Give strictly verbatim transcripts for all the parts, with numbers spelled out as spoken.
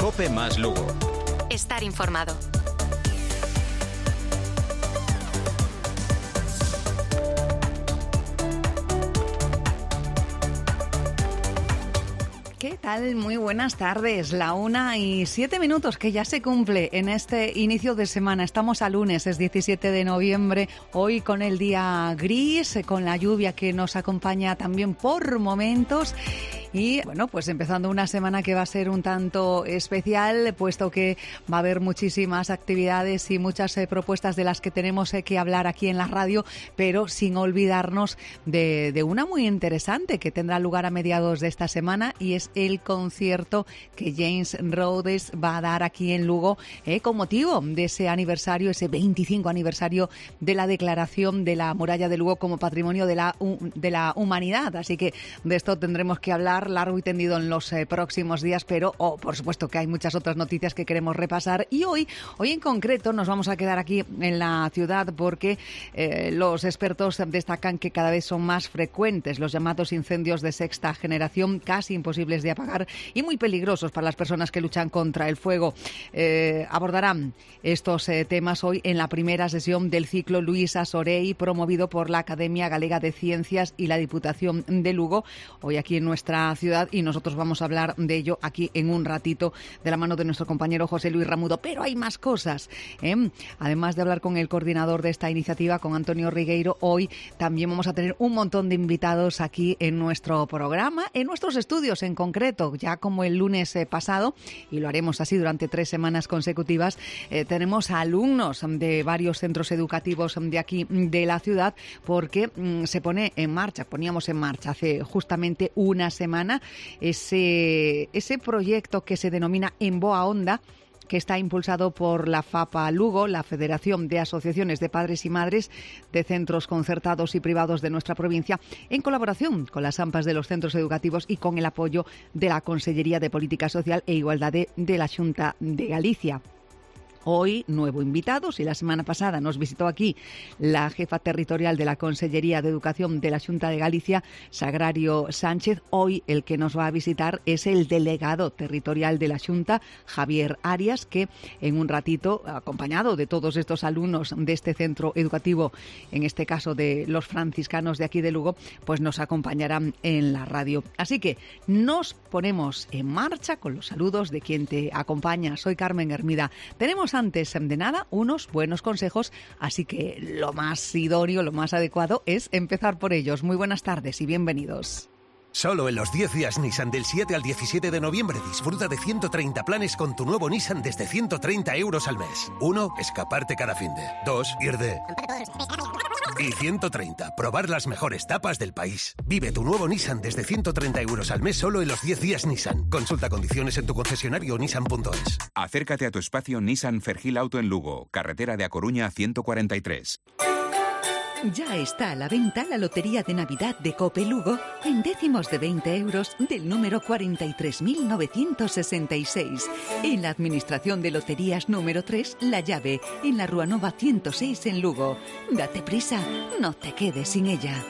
COPE más Lugo. Estar informado. ¿Qué tal? Muy buenas tardes. La una y siete minutos que ya se cumple en este inicio de semana. Estamos a lunes, es diecisiete de noviembre. Hoy con el día gris, con la lluvia que nos acompaña también por momentos. Y bueno, pues empezando una semana que va a ser un tanto especial, puesto que va a haber muchísimas actividades y muchas eh, propuestas de las que tenemos eh, que hablar aquí en la radio, pero sin olvidarnos de, de una muy interesante que tendrá lugar a mediados de esta semana, y es el concierto que James Rhodes va a dar aquí en Lugo eh, con motivo de ese aniversario, ese veinticinco aniversario de la declaración de la muralla de Lugo como Patrimonio de la, de la Humanidad. Así que de esto tendremos que hablar largo y tendido en los eh, próximos días, pero oh, por supuesto que hay muchas otras noticias que queremos repasar, y hoy, hoy en concreto nos vamos a quedar aquí en la ciudad porque eh, los expertos destacan que cada vez son más frecuentes los llamados incendios de sexta generación, casi imposibles de apagar y muy peligrosos para las personas que luchan contra el fuego. Eh, abordarán estos eh, temas hoy en la primera sesión del ciclo Luisa Sorey, promovido por la Academia Galega de Ciencias y la Diputación de Lugo, hoy aquí en nuestra ciudad, y nosotros vamos a hablar de ello aquí en un ratito de la mano de nuestro compañero José Luis Ramudo. Pero hay más cosas, ¿eh? Además de hablar con el coordinador de esta iniciativa, con Antonio Rigueiro, hoy también vamos a tener un montón de invitados aquí en nuestro programa, en nuestros estudios en concreto, ya como el lunes eh, pasado, y lo haremos así durante tres semanas consecutivas. Eh, tenemos a alumnos de varios centros educativos de aquí de la ciudad, porque mm, se pone en marcha, poníamos en marcha hace justamente una semana ese, ese proyecto que se denomina En Boa Onda, que está impulsado por la FAPA Lugo, la Federación de Asociaciones de Padres y Madres de Centros Concertados y Privados de nuestra provincia, en colaboración con las AMPAs de los centros educativos y con el apoyo de la Consellería de Política Social e Igualdad de, de la Xunta de Galicia. Hoy, nuevo invitado. Si la semana pasada nos visitó aquí la jefa territorial de la Consellería de Educación de la Xunta de Galicia, Sagrario Sánchez, hoy el que nos va a visitar es el delegado territorial de la Xunta, Javier Arias, que en un ratito, acompañado de todos estos alumnos de este centro educativo, en este caso de los franciscanos de aquí de Lugo, pues nos acompañarán en la radio. Así que nos ponemos en marcha con los saludos de quien te acompaña. Soy Carmen Hermida. Tenemos antes de nada unos buenos consejos, así que lo más idóneo, lo más adecuado es empezar por ellos. Muy buenas tardes y bienvenidos. Solo en los diez días Nissan del siete al diecisiete de noviembre disfruta de ciento treinta planes con tu nuevo Nissan desde ciento treinta euros al mes. uno. Escaparte cada finde. dos. Ir de... Y ciento treinta. Probar las mejores tapas del país. Vive tu nuevo Nissan desde ciento treinta euros al mes solo en los diez días Nissan. Consulta condiciones en tu concesionario nissan punto es. Acércate a tu espacio Nissan Fergil Auto en Lugo, carretera de A Coruña ciento cuarenta y tres. Ya está a la venta la Lotería de Navidad de Cope Lugo en décimos de veinte euros del número cuarenta y tres mil novecientos sesenta y seis. En la Administración de Loterías número tres, La Llave, en la Rúa Nova ciento seis en Lugo. Date prisa, no te quedes sin ella.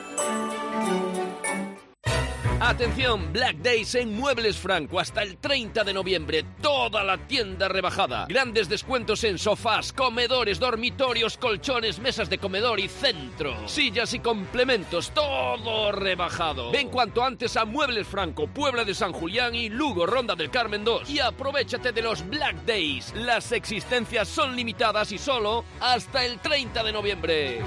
Atención, Black Days en Muebles Franco hasta el treinta de noviembre. Toda la tienda rebajada. Grandes descuentos en sofás, comedores, dormitorios, colchones, mesas de comedor y centro. Sillas y complementos, todo rebajado. Ven cuanto antes a Muebles Franco, Puebla de San Julián y Lugo, Ronda del Carmen dos. Y aprovéchate de los Black Days. Las existencias son limitadas y solo hasta el treinta de noviembre.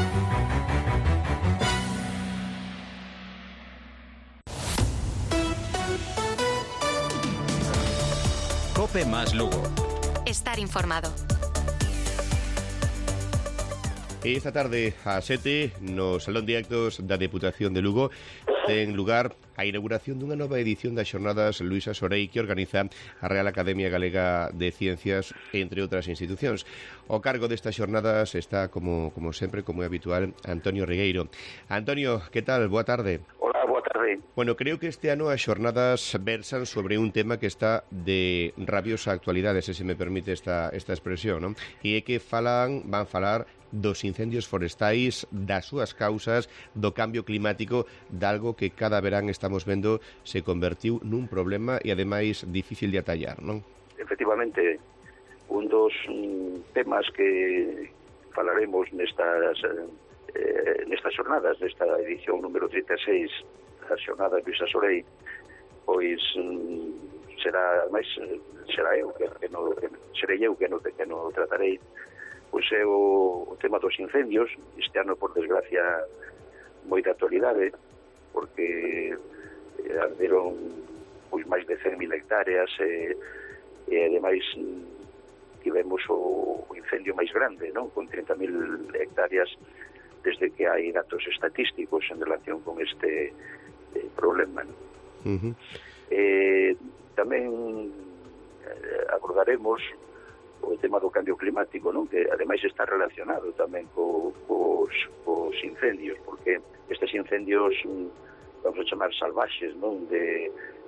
COPE más Lugo. Estar informado. Esta tarde a sete no Salón de Actos da Deputación de Lugo ten lugar a inauguración dunha nova edición das xornadas Luisa Sorey que organiza a Real Academia Galega de Ciencias, entre outras institucións. Ao cargo destas xornadas está, como, como sempre, como é habitual, Antonio Rigueiro. Antonio, que tal? Boa tarde. Hola, boa tarde. Bueno, creo que este ano as xornadas versan sobre un tema que está de rabiosa actualidade, se se me permite esta, esta expresión, non? E é que falan, van falar dos incendios forestais, das súas causas, do cambio climático, de algo que cada verán estamos vendo se convertiu nun problema e ademais difícil de atallar, non? efectivamente, un dos mm, temas que falaremos nestas eh, nestas xornadas, nesta edición número trinta e seis das xornadas Luisa Sorei, pois mm, será máis será eu que, que no, que, serei eu que no, que no tratarei, pois é o, o tema dos incendios. Este ano, por desgracia, moi de actualidade, porque eh, arderon pois máis de cen mil hectáreas e, e ademais tivemos o, o incendio máis grande, non? Con trinta mil hectáreas desde que hai datos estatísticos en relación con este eh, problema, non? Uh-huh. Eh, tamén eh, abordaremos o tema do cambio climático, non? Que ademais está relacionado tamén co, cos, cos incendios, porque estes incendios, vamos a chamar salvaxes, non? De,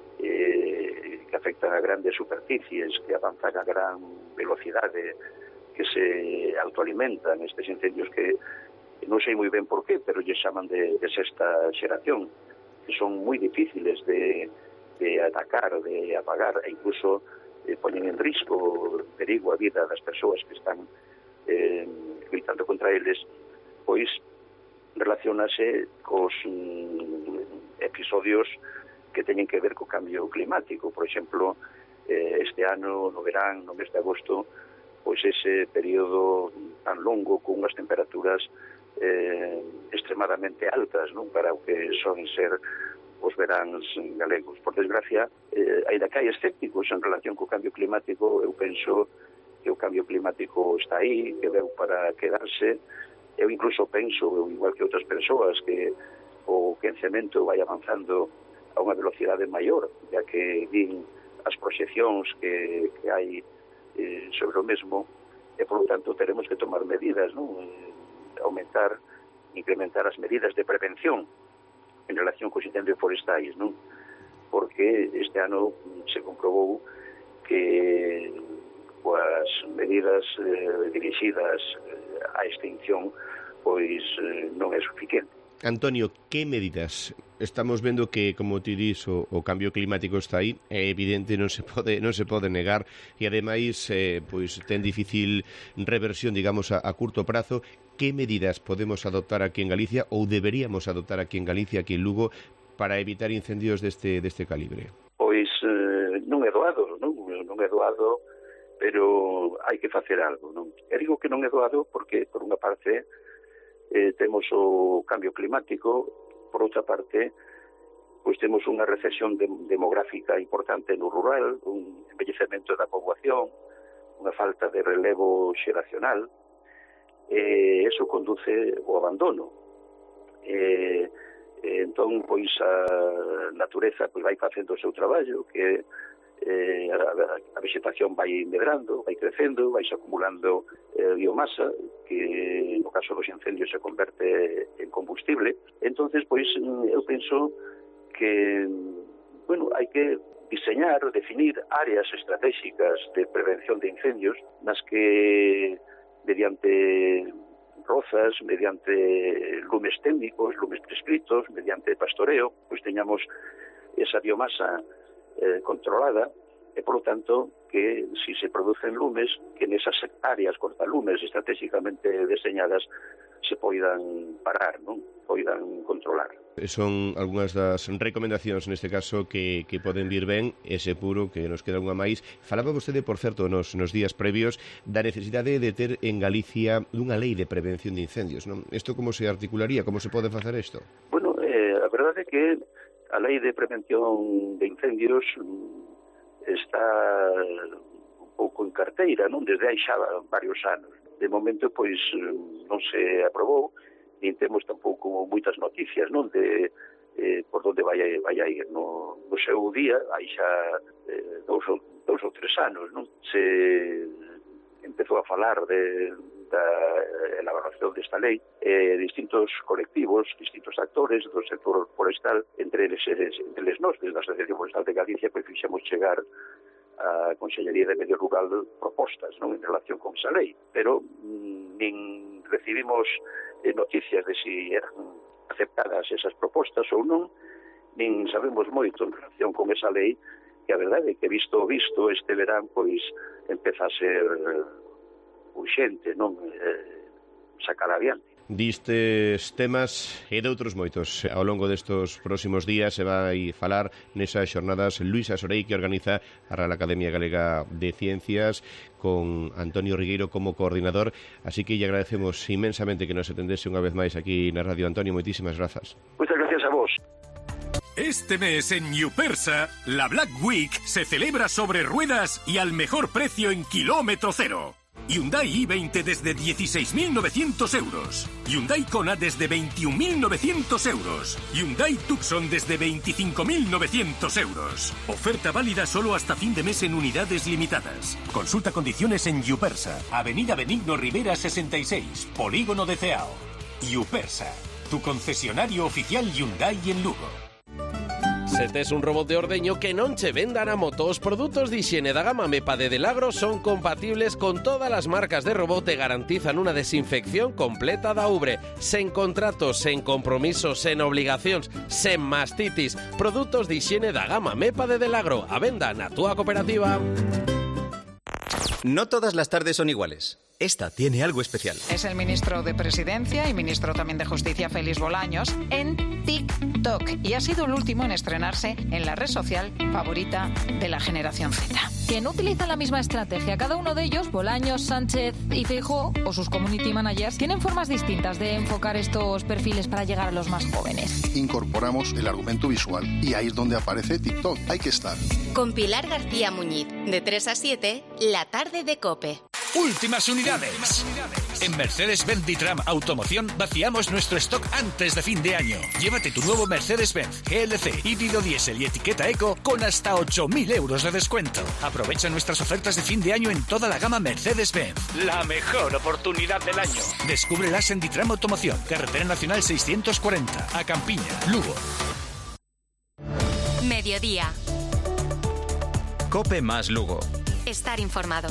eh, que afectan a grandes superficies, que avanzan a gran velocidade, que se autoalimentan, estes incendios que non sei moi ben por qué, pero lle chaman de, de sexta xeración, que son moi difíciles de, de atacar, de apagar, e incluso eh, ponen en risco, perigo a vida das persoas que están eh, gritando contra eles, pois relacionase cos mm, episodios que teñen que ver co cambio climático. Por exemplo, eh, este ano, no verán, no mes de agosto, pois ese período tan longo con unhas temperaturas eh, extremadamente altas, non? Para o que son ser os veráns galegos. Por desgracia, eh, ainda que hai escépticos en relación co cambio climático, eu penso que o cambio climático está aí, que veu para quedarse. Eu incluso penso, igual que outras persoas, que o quencemento vai avanzando a unha velocidade maior, ya que din as proxeccións que, que hai eh, sobre o mesmo, e, por lo tanto, teremos que tomar medidas, non? Eh, aumentar, incrementar as medidas de prevención en relación cos incendios forestais, non? Porque este ano se comprobou que coas medidas eh, dirixidas eh, á extinción, pois eh, non é suficiente. Antonio, que medidas? Estamos vendo que, como ti dis, o, o cambio climático está aí, é evidente, non se pode non se pode negar, e ademais eh, pois ten difícil reversión, digamos, a, a curto prazo. Que medidas podemos adoptar aquí en Galicia ou deberíamos adoptar aquí en Galicia, aquí en Lugo, para evitar incendios deste deste calibre? Pois eh, non é doado, non? Non é doado, pero hai que facer algo, non? E digo que non é doado porque, por unha parte, eh, temos o cambio climático, por outra parte, pois temos unha recesión de, demográfica importante no rural, un envellecemento da poboación, unha falta de relevo xeracional, e eso conduce ao abandono. E, e entón, pois, a natureza pois, vai facendo o seu traballo, que eh, a, a vegetación vai medrando, vai crecendo, vai se acumulando eh, biomasa, que no caso dos incendios se converte en combustible. Entonces, pois, eu penso que, bueno, hai que diseñar, definir áreas estratégicas de prevención de incendios nas que, mediante rozas, mediante lumes técnicos, lumes prescritos, mediante pastoreo, pois teñamos esa biomasa eh, controlada, e, por lo tanto, que si se producen lumes, que nesas áreas cortalumes estratégicamente deseñadas se poidan parar, non? Poidan controlar. Son algunhas das recomendacións neste caso que, que poden vir ben, ese puro que nos queda unha máis. Falaba vostede, por certo, nos, nos días previos da necesidade de ter en Galicia unha lei de prevención de incendios, non? Isto como se articularía? Como se pode facer isto? Bueno, eh, a verdade é que a lei de prevención de incendios está un pouco en carteira, non? Desde hai xa varios anos. De momento, pois, non se aprobou, nin temos tampouco moitas noticias, non, de eh, por onde vai a, vai a ir. No, no seu día, hai xa eh, dous, ou, dous ou tres anos, non, se empezou a falar de, da elaboración desta lei, eh, distintos colectivos, distintos actores do sector forestal, entre eles, entre eles nós, desde a Asociación Forestal de Galicia, pois fixemos chegar a Consellería de Medio Rural propostas, non, en relación con esa lei, pero mm, nin recibimos eh, noticias de si eran aceptadas esas propostas ou non, nin sabemos moito en relación con esa lei, que a verdade é que visto o visto este verán pois empeza a ser urxente, non eh, sacar adiante. Distes temas e de outros moitos ao longo destos próximos días se vai falar nesas xornadas Luisa Sorei que organiza a Real Academia Galega de Ciencias con Antonio Rigueiro como coordinador, así que lle agradecemos inmensamente que nos atendese unha vez máis aquí na radio. Antonio, moitísimas grazas. Moitas gracias a vos. Este mes en Newpersa, la Black Week se celebra sobre ruedas y al mejor precio en kilómetro cero. Hyundai i veinte desde dieciséis mil novecientos euros. Hyundai Kona desde veintiún mil novecientos euros. Hyundai Tucson desde veinticinco mil novecientos euros. Oferta válida solo hasta fin de mes en unidades limitadas. Consulta condiciones en Newpersa, Avenida Benigno Rivera sesenta y seis, Polígono de Ceao. Newpersa, tu concesionario oficial Hyundai en Lugo. Se tes un robot de ordeño que non che vendan a moto. Os produtos de higiene da gama MEPA de Delagro son compatibles con todas las marcas de robot e garantizan unha desinfección completa da ubre, sen contratos, sen compromisos, sen obligacións, sen mastitis. Produtos de higiene da gama MEPA de Delagro, a venda na túa cooperativa. No todas las tardes son iguales. Esta tiene algo especial. Es el ministro de Presidencia y ministro también de Justicia, Félix Bolaños, en TikTok. Y ha sido el último en estrenarse en la red social favorita de la generación Z. Que no utilizan la misma estrategia. Cada uno de ellos, Bolaños, Sánchez y Feijóo, o sus community managers, tienen formas distintas de enfocar estos perfiles para llegar a los más jóvenes. Incorporamos el argumento visual y ahí es donde aparece TikTok. Hay que estar. Con Pilar García Muñiz, de tres a siete, la tarde de COPE. Últimas unidades. En Mercedes-Benz Ditram Automoción vaciamos nuestro stock antes de fin de año. Llévate tu nuevo Mercedes-Benz G L C híbrido diésel y etiqueta eco con hasta ocho mil euros de descuento. Aprovecha nuestras ofertas de fin de año en toda la gama Mercedes-Benz. La mejor oportunidad del año. Descúbrelas en Ditram Automoción, Carretera Nacional seiscientos cuarenta, a Campiña, Lugo. Mediodía. COPE más Lugo. Estar informado.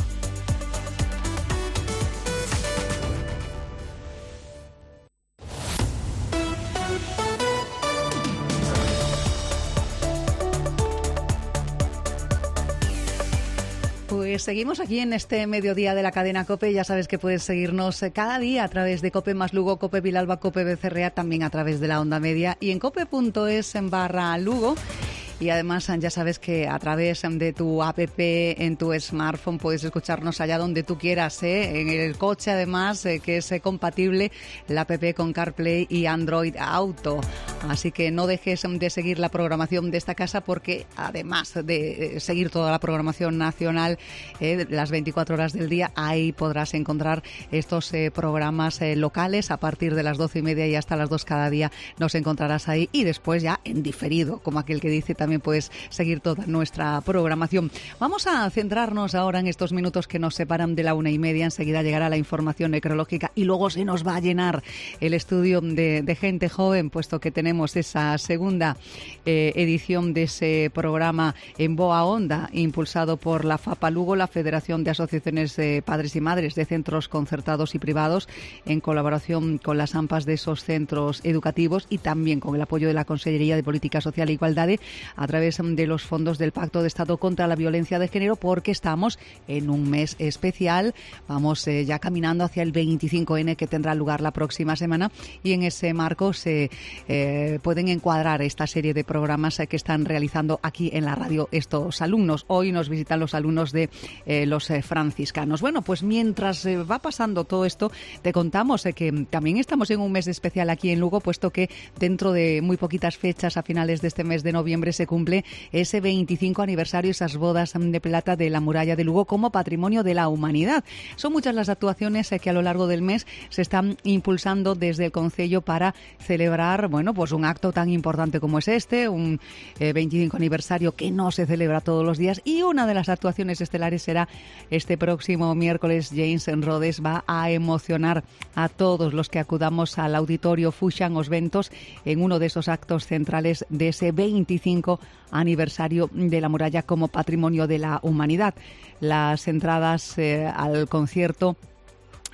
Pues seguimos aquí en este mediodía de la cadena COPE. Ya sabes que puedes seguirnos cada día a través de COPE más Lugo, COPE Vilalba, COPE Becerrea, también a través de la onda media y en cope punto es en barra Lugo. Y además ya sabes que a través de tu app en tu smartphone puedes escucharnos allá donde tú quieras, ¿eh? En el coche además, eh, que es eh, compatible la app con CarPlay y Android Auto. Así que no dejes de seguir la programación de esta casa porque además de seguir toda la programación nacional eh, las veinticuatro horas del día, ahí podrás encontrar estos eh, programas eh, locales a partir de las doce y media y hasta las dos cada día nos encontrarás ahí y después ya en diferido, como aquel que dice también puedes seguir toda nuestra programación. Vamos a centrarnos ahora en estos minutos que nos separan de la una y media. Enseguida llegará la información necrológica y luego se nos va a llenar el estudio de, de gente joven, puesto que tenemos esa segunda eh, edición de ese programa en Boa Onda, impulsado por la FAPA Lugo, la Federación de Asociaciones de Padres y Madres de Centros Concertados y Privados, en colaboración con las AMPAs de esos centros educativos y también con el apoyo de la Consellería de Política Social e Igualdade, a través de los fondos del Pacto de Estado contra la Violencia de Género, porque estamos en un mes especial. Vamos eh, ya caminando hacia el veinticinco ene que tendrá lugar la próxima semana y en ese marco se eh, pueden encuadrar esta serie de programas eh, que están realizando aquí en la radio estos alumnos. Hoy nos visitan los alumnos de eh, los eh, franciscanos. Bueno, pues mientras eh, va pasando todo esto, te contamos eh, que también estamos en un mes especial aquí en Lugo, puesto que dentro de muy poquitas fechas, a finales de este mes de noviembre, se cumple ese veinticinco aniversario, esas bodas de plata de la muralla de Lugo como patrimonio de la humanidad. Son muchas las actuaciones que a lo largo del mes se están impulsando desde el Concello para celebrar, bueno, pues un acto tan importante como es este, un eh, veinticinco aniversario que no se celebra todos los días, y una de las actuaciones estelares será este próximo miércoles. James Rhodes va a emocionar a todos los que acudamos al auditorio Fushan Os Ventos en uno de esos actos centrales de ese veinticinco aniversario de la muralla como patrimonio de la humanidad. Las entradas eh, al concierto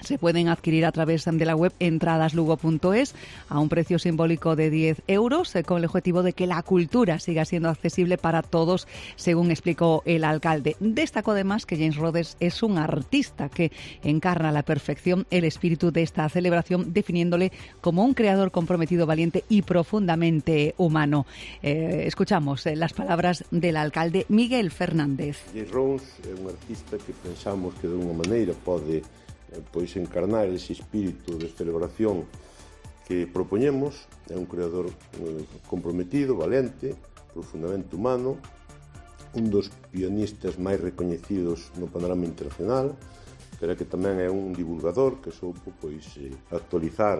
se pueden adquirir a través de la web entradaslugo punto es a un precio simbólico de diez euros, eh, con el objetivo de que la cultura siga siendo accesible para todos, según explicó el alcalde. Destacó además que James Rhodes es un artista que encarna a la perfección el espíritu de esta celebración, definiéndole como un creador comprometido, valiente y profundamente humano. Eh, escuchamos eh, las palabras del alcalde Miguel Fernández. James Rhodes é un artista que pensamos que de unha maneira pode pois encarnar ese espírito de celebración que propoñemos. É un creador comprometido, valente, profundamente humano, un dos pianistas máis recoñecidos no panorama internacional, pero que tamén é un divulgador que soupo pois actualizar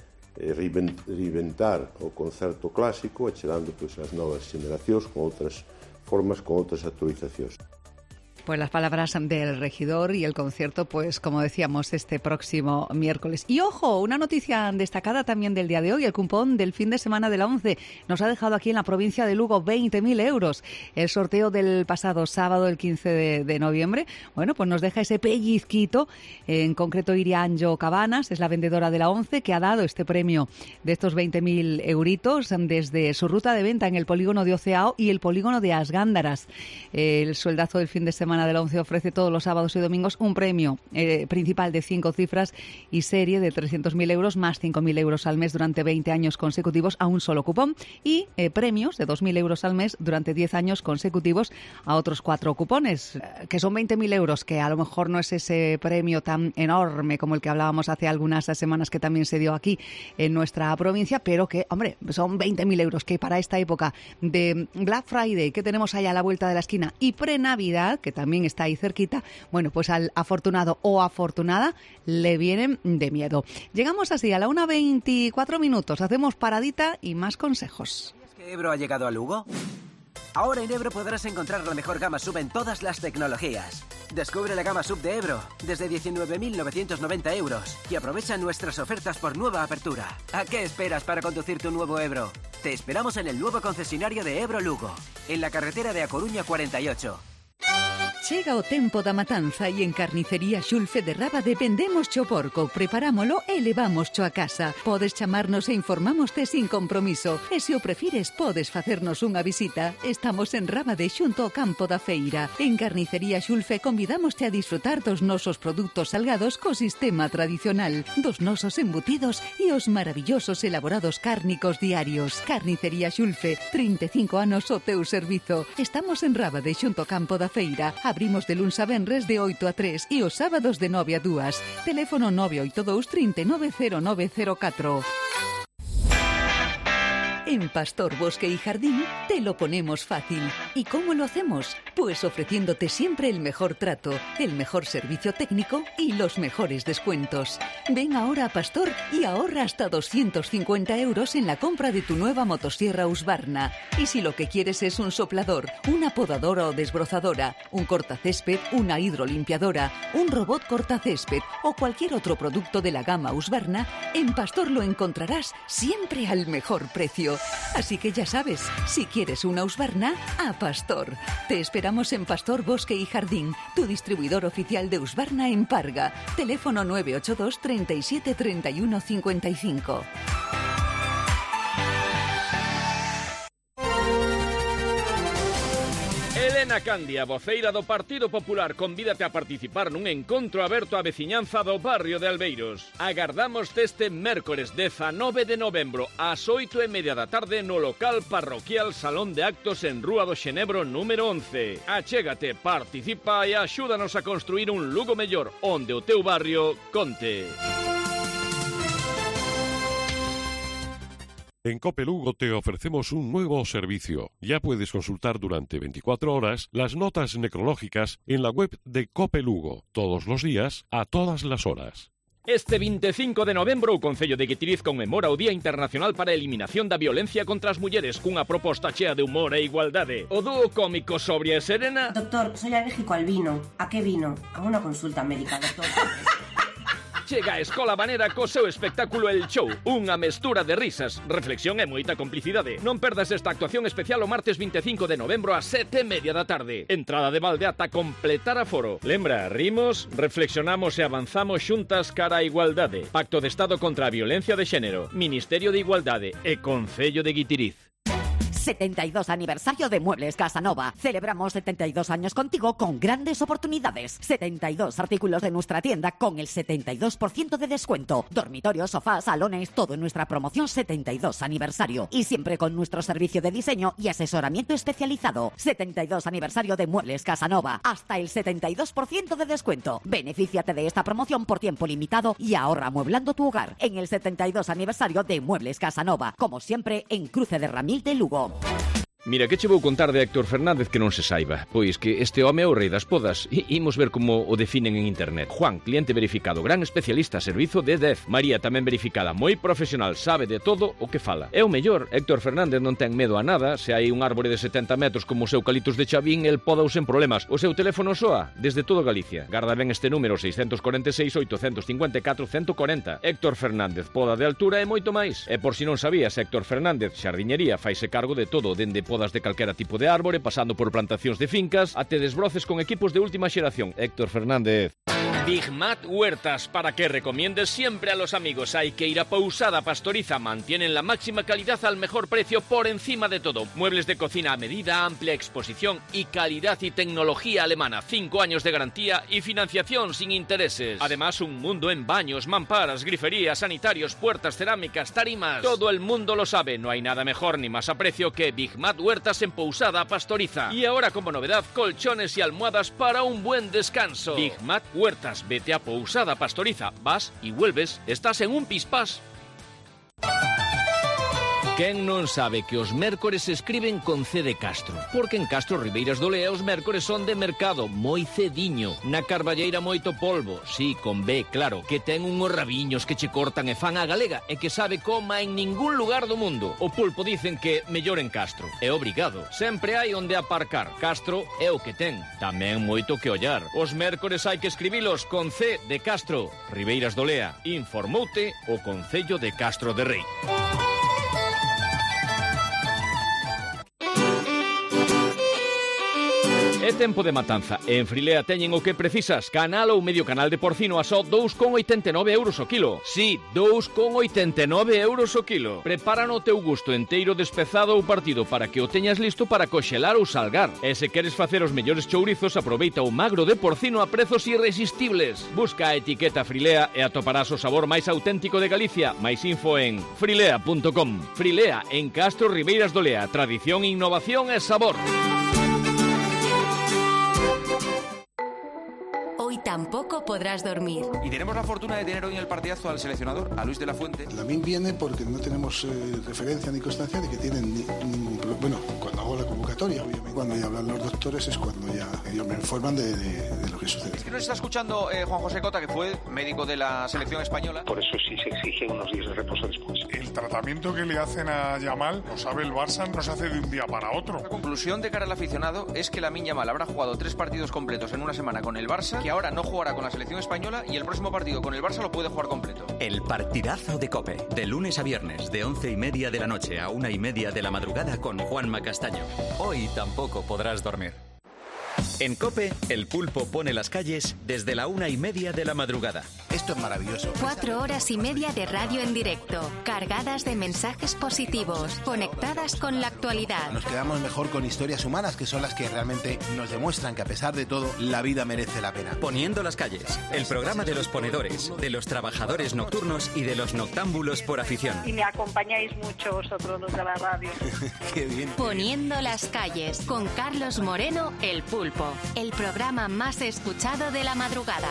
e reinventar o concerto clásico, achegando pois as novas xeracións con outras formas, con outras actualizacións. Pues las palabras del regidor y el concierto, pues como decíamos, este próximo miércoles. Y ojo, una noticia destacada también del día de hoy, el cupón del fin de semana de la ONCE nos ha dejado aquí en la provincia de Lugo veinte mil euros. El sorteo del pasado sábado, el quince de, de noviembre, bueno, pues nos deja ese pellizquito. En concreto, Iria Anjo Cabanas es la vendedora de la ONCE que ha dado este premio de estos veinte mil euritos desde su ruta de venta en el polígono de Oceao y el polígono de Asgándaras. El sueldazo del fin de semana de la ONCE ofrece todos los sábados y domingos un premio eh, principal de cinco cifras y serie de trescientos mil euros más cinco mil euros al mes durante veinte años consecutivos a un solo cupón y eh, premios de dos mil euros al mes durante diez años consecutivos a otros cuatro cupones, eh, que son veinte mil euros, que a lo mejor no es ese premio tan enorme como el que hablábamos hace algunas semanas que también se dio aquí en nuestra provincia, pero que, hombre, son veinte mil euros que para esta época de Black Friday que tenemos allá a la vuelta de la esquina y pre-Navidad, que también está ahí cerquita, bueno, pues al afortunado o afortunada le vienen de miedo. Llegamos así a la una veinticuatro minutos, hacemos paradita y más consejos. ¿Sabías que Ebro ha llegado a Lugo? Ahora en Ebro podrás encontrar la mejor gama sub en todas las tecnologías. Descubre la gama sub de Ebro desde diecinueve mil novecientos noventa euros y aprovecha nuestras ofertas por nueva apertura. ¿A qué esperas para conducir tu nuevo Ebro? Te esperamos en el nuevo concesionario de Ebro Lugo, en la carretera de A Coruña cuarenta y ocho. Chega o tempo da matanza e en Carnicería Xulfe de Rábade vendemos cho porco, preparámolo e levamos cho a casa. Podes chamarnos e informámoste sin compromiso. E se o prefires, podes facernos unha visita. Estamos en Rábade xunto ao campo da feira. En Carnicería Xulfe convidámoste a disfrutar dos nosos produtos salgados co sistema tradicional, dos nosos embutidos e os maravillosos elaborados cárnicos diarios. Carnicería Xulfe, trinta e cinco anos ao teu servizo. Estamos en Rábade xunto ao campo da feira. Abrimos de luns a venres de oito a tres e os sábados de nove a dúas. Teléfono nove oito dous, trinta e nove, cero nove cero catro. En Pastor Bosque y Jardín te lo ponemos fácil. ¿Y cómo lo hacemos? Pues ofreciéndote siempre el mejor trato, el mejor servicio técnico y los mejores descuentos. Ven ahora a Pastor y ahorra hasta doscientos cincuenta euros en la compra de tu nueva motosierra Husqvarna. Y si lo que quieres es un soplador, una podadora o desbrozadora, un cortacésped, una hidrolimpiadora, un robot cortacésped o cualquier otro producto de la gama Husqvarna, en Pastor lo encontrarás siempre al mejor precio. Así que ya sabes, si quieres una Husqvarna, a Pastor. Te esperamos en Pastor Bosque y Jardín, tu distribuidor oficial de Husqvarna en Parga. Teléfono nueve ocho dos, treinta y siete, treinta y uno, cincuenta y cinco. Elena Candia, voceira do Partido Popular, convídate a participar nun encontro aberto á veciñanza do barrio de Albeiros. Agardamos este mércores dezanove de novembro ás oito e media da tarde no local parroquial Salón de Actos en Rúa do Xenebro número once. Achégate, participa e axúdanos a construir un Lugo mellor, onde o teu barrio conte. En Cope Lugo te ofrecemos un nuevo servicio. Ya puedes consultar durante veinticuatro horas las notas necrológicas en la web de Cope Lugo, todos los días, a todas las horas. Este veinticinco de novembro o Concello de Guitiriz conmemora o Día Internacional para a Eliminación da Violencia contra as Mulleres cunha proposta chea de humor e igualdade. O dúo cómico Sobria e Serena... Doctor, soy alérgico al vino. ¿A qué vino? A una consulta médica, doctor. Chega a Escola Banera co seu espectáculo El Show, unha mestura de risas, reflexión e moita complicidade. Non perdas esta actuación especial o martes vinte e cinco de novembro a sete e media da tarde. Entrada de balde ata completar aforo. Lembra, rimos, reflexionamos e avanzamos xuntas cara a igualdade. Pacto de Estado contra a violencia de xénero, Ministerio de Igualdade e Concello de Guitiriz. setenta y dos aniversario de Muebles Casanova. Celebramos setenta y dos años contigo con grandes oportunidades. setenta y dos artículos de nuestra tienda con el setenta y dos por ciento de descuento. Dormitorios, sofás, salones, todo en nuestra promoción setenta y dos aniversario. Y siempre con nuestro servicio de diseño y asesoramiento especializado. setenta y dos aniversario de Muebles Casanova. Hasta el setenta y dos por ciento de descuento. Benefíciate de esta promoción por tiempo limitado y ahorra amueblando tu hogar en el setenta y dos aniversario de Muebles Casanova. Como siempre, en Cruce de Ramil de Lugo. Mira, que che vou contar de Héctor Fernández que non se saiba? Pois que este home é o rei das podas. I, imos ver como o definen en internet. Juan, cliente verificado, gran especialista, servizo de D E F. María, tamén verificada, moi profesional, sabe de todo o que fala. É o mellor, Héctor Fernández non ten medo a nada. Se hai un árbore de setenta metros como os eucaliptos de Chavín, el poda sen problemas. O seu teléfono soa desde todo Galicia. Garda ben este número seis cuatro seis, oito cinco catro, cen e corenta. Héctor Fernández, poda de altura e moito máis. E por si non sabías, Héctor Fernández, xardiñería, faise cargo de todo, dende podas de calquera tipo de árbore, pasando por plantacións de fincas, até desbroces con equipos de última xeración. Héctor Fernández. Big Mat Huertas, para que recomiendes siempre a los amigos. Hay que ir a Pousada Pastoriza, mantienen la máxima calidad al mejor precio por encima de todo. Muebles de cocina a medida, amplia exposición y calidad y tecnología alemana. Cinco años de garantía y financiación sin intereses. Además, un mundo en baños, mamparas, griferías, sanitarios, puertas, cerámicas, tarimas. Todo el mundo lo sabe, no hay nada mejor ni más a precio que Big Mat Huertas en Pousada Pastoriza. Y ahora como novedad, colchones y almohadas para un buen descanso. Big Mat Huertas. Vete a Pousada Pastoriza, vas y vuelves, estás en un pispás. Quen non sabe que os mércores se escriben con C de Castro? Porque en Castro Ribeiras do Lea os mércores son de mercado, moi cediño. Na Carballeira moito polvo, sí, con B, claro, que ten unhos rabiños que che cortan e fan a galega e que sabe coma en ningún lugar do mundo. O pulpo dicen que mellor en Castro. É obrigado. Sempre hai onde aparcar. Castro é o que ten. Tamén moito que ollar. Os mércores hai que escribilos con C de Castro. Ribeiras do Lea. Informoute o Concello de Castro de Rei. É tempo de matanza. En Frilea teñen o que precisas. Canal ou medio canal de porcino a só dous con oitenta e nove euros o kilo. Sí, dous con oitenta e nove euros o kilo. Prepara no teu gusto enteiro despezado ou partido para que o teñas listo para coxelar ou salgar. E se queres facer os mellores chourizos, aproveita o magro de porcino a prezos irresistibles. Busca a etiqueta Frilea e atoparás o sabor máis auténtico de Galicia. Mais info en frilea punto com. Frilea, en Castro Ribeiras do Lea. Tradición, innovación e sabor. Hoy tampoco podrás dormir. Y tenemos la fortuna de tener hoy en el partidazo al seleccionador, a Luis de la Fuente. También viene porque no tenemos eh, referencia ni constancia de que tienen ni, ningún problema. Bueno, cuando hago la convocatoria, obviamente. Cuando ya hablan los doctores es cuando ya ellos me informan de, de, de lo que sucede. Es que nos está escuchando eh, Juan José Cota, que fue médico de la selección española. Por eso sí se exigen unos días de reposo después. El tratamiento que le hacen a Yamal, lo sabe el Barça, no se hace de un día para otro. La conclusión de cara al aficionado es que Lamine Yamal habrá jugado tres partidos completos en una semana con el Barça, que ahora no jugará con la selección española y el próximo partido con el Barça lo puede jugar completo. El partidazo de COPE, de lunes a viernes, de once y media de la noche a una y media de la madrugada con Juanma Castaño. Hoy tampoco podrás dormir. En COPE, el pulpo pone las calles desde la una y media de la madrugada. Esto es maravilloso. Cuatro horas y media de radio en directo, cargadas de mensajes positivos, conectadas con la actualidad. Nos quedamos mejor con historias humanas, que son las que realmente nos demuestran que a pesar de todo, la vida merece la pena. Poniendo las calles, el programa de los ponedores, de los trabajadores nocturnos y de los noctámbulos por afición. Y me acompañáis mucho vosotros los de la radio. Qué bien. Poniendo las calles, con Carlos Moreno, el pulpo. El programa más escuchado de la madrugada.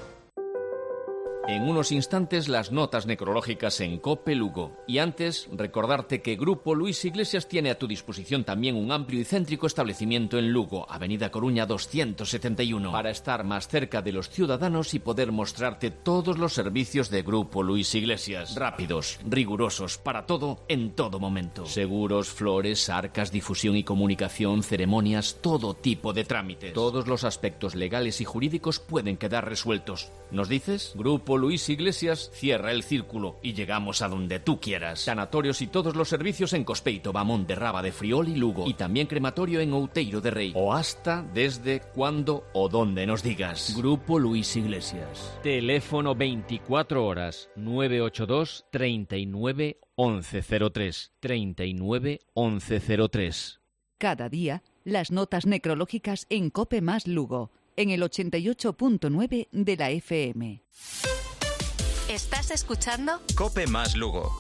En unos instantes las notas necrológicas en COPE Lugo. Y antes, recordarte que Grupo Luis Iglesias tiene a tu disposición también un amplio y céntrico establecimiento en Lugo, Avenida Coruña doscientos setenta y uno, para estar más cerca de los ciudadanos y poder mostrarte todos los servicios de Grupo Luis Iglesias. Rápidos, rigurosos, para todo, en todo momento. Seguros, flores, arcas, difusión y comunicación, ceremonias, todo tipo de trámites. Todos los aspectos legales y jurídicos pueden quedar resueltos. ¿Nos dices? Grupo Grupo Luis Iglesias cierra el círculo y llegamos a donde tú quieras. Sanatorios y todos los servicios en Cospeito, Bamón de Raba, de Friol y Lugo. Y también crematorio en Outeiro de Rei. O hasta, desde, cuando o donde nos digas. Grupo Luis Iglesias. Teléfono veinticuatro horas nueve ocho dos, treinta y nueve, once cero tres. treinta y nueve, once cero tres. Cada día, las notas necrológicas en COPE más Lugo, en el ochenta y ocho punto nueve de la F M. ¿Estás escuchando? COPE más Lugo.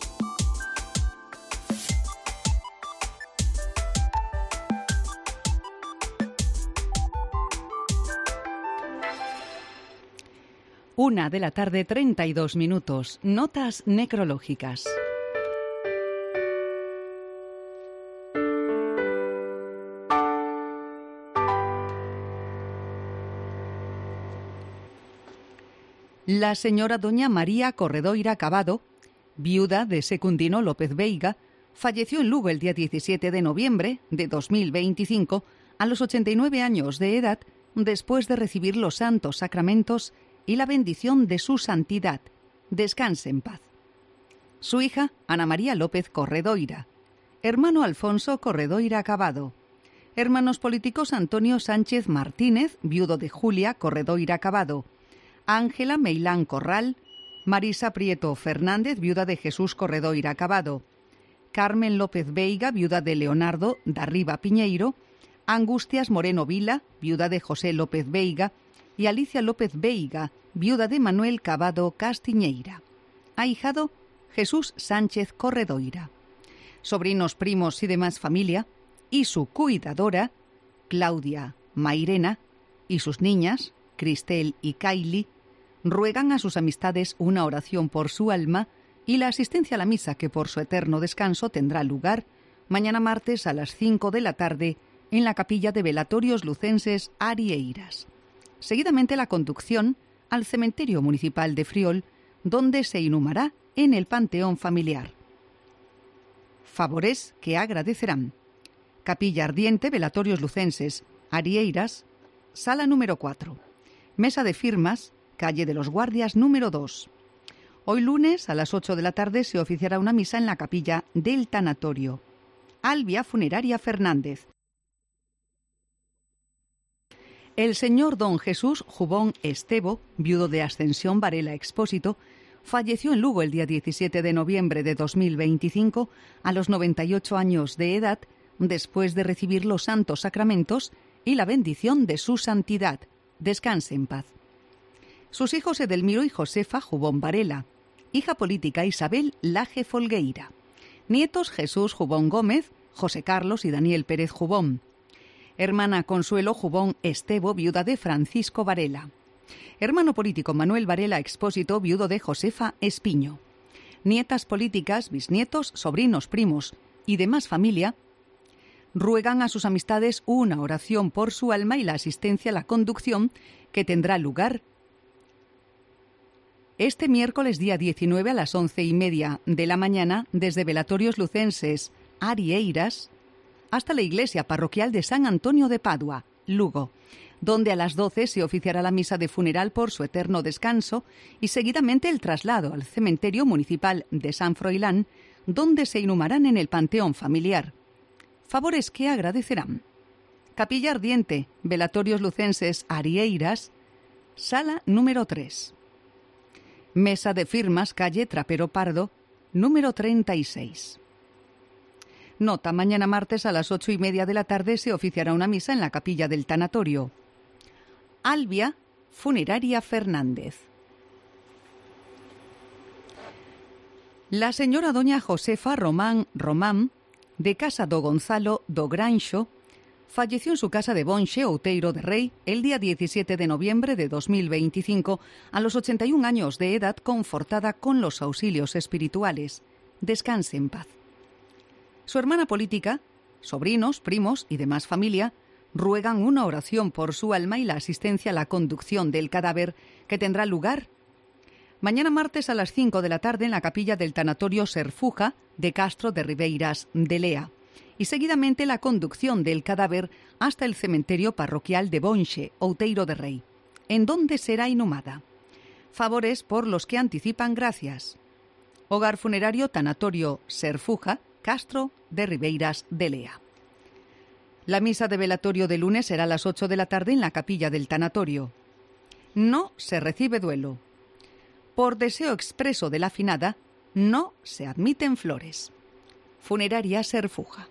Una de la tarde, treinta y dos minutos. Notas necrológicas. La señora doña María Corredoira Cabado, viuda de Secundino López Veiga, falleció en Lugo el día diecisiete de noviembre de dos mil veinticinco a los ochenta y nueve años de edad, después de recibir los santos sacramentos y la bendición de su santidad. Descanse en paz. Su hija, Ana María López Corredoira. Hermano Alfonso Corredoira Cabado. Hermanos políticos Antonio Sánchez Martínez, viudo de Julia Corredoira Cabado. Ángela Meilán Corral. Marisa Prieto Fernández, viuda de Jesús Corredoira Cabado. Carmen López Veiga, viuda de Leonardo Darriba Piñeiro. Angustias Moreno Vila, viuda de José López Veiga. Y Alicia López Veiga, viuda de Manuel Cabado Castiñeira. Ahijado, Jesús Sánchez Corredoira. Sobrinos, primos y demás familia, y su cuidadora, Claudia Mairena, y sus niñas, Cristel y Kylie, ruegan a sus amistades una oración por su alma y la asistencia a la misa que por su eterno descanso tendrá lugar mañana martes a las cinco de la tarde en la capilla de Velatorios Lucenses Arieiras. Seguidamente la conducción al cementerio municipal de Friol, donde se inhumará en el panteón familiar. Favores que agradecerán. Capilla Ardiente, Velatorios Lucenses Arieiras, sala número cuatro. Mesa de firmas, calle de los Guardias número dos. Hoy lunes a las ocho de la tarde se oficiará una misa en la capilla del tanatorio. Albia Funeraria Fernández. El señor don Jesús Jubón Estebo, viudo de Ascensión Varela Expósito, falleció en Lugo el día diecisiete de noviembre de dos mil veinticinco a los noventa y ocho años de edad, después de recibir los santos sacramentos y la bendición de su santidad. Descanse en paz. Sus hijos Edelmiro y Josefa Jubón Varela. Hija política Isabel Laje Folgueira. Nietos Jesús Jubón Gómez, José Carlos y Daniel Pérez Jubón. Hermana Consuelo Jubón Estebo, viuda de Francisco Varela. Hermano político Manuel Varela Expósito, viudo de Josefa Espiño. Nietas políticas, bisnietos, sobrinos, primos y demás familia ruegan a sus amistades una oración por su alma y la asistencia a la conducción que tendrá lugar este miércoles día diecinueve a las once y media de la mañana desde Velatorios Lucenses Arieiras hasta la iglesia parroquial de San Antonio de Padua, Lugo, donde a las doce se oficiará la misa de funeral por su eterno descanso y seguidamente el traslado al cementerio municipal de San Froilán, donde se inhumarán en el panteón familiar. Favores que agradecerán. Capilla Ardiente, Velatorios Lucenses Arieiras, sala número tres. Mesa de firmas, calle Trapero Pardo, número treinta y seis. Nota, mañana martes a las ocho y media de la tarde se oficiará una misa en la capilla del tanatorio. Albia Funeraria Fernández. La señora doña Josefa Román Román, de Casa do Gonzalo do Granxo, falleció en su casa de Bonxe, Outeiro de Rei, el día diecisiete de noviembre de dos mil veinticinco, a los ochenta y un años de edad, confortada con los auxilios espirituales. Descanse en paz. Su hermana política, sobrinos, primos y demás familia ruegan una oración por su alma y la asistencia a la conducción del cadáver que tendrá lugar mañana martes a las cinco de la tarde en la capilla del tanatorio Serfuja de Castro de Ribeiras de Lea y seguidamente la conducción del cadáver hasta el cementerio parroquial de Bonxe, Outeiro de Rei, en donde será inhumada. Favores por los que anticipan gracias. Hogar funerario Tanatorio Serfuja, Castro de Ribeiras de Lea. La misa de velatorio de lunes será a las ocho de la tarde en la capilla del tanatorio. No se recibe duelo. Por deseo expreso de la finada, no se admiten flores. Funeraria Serfuja.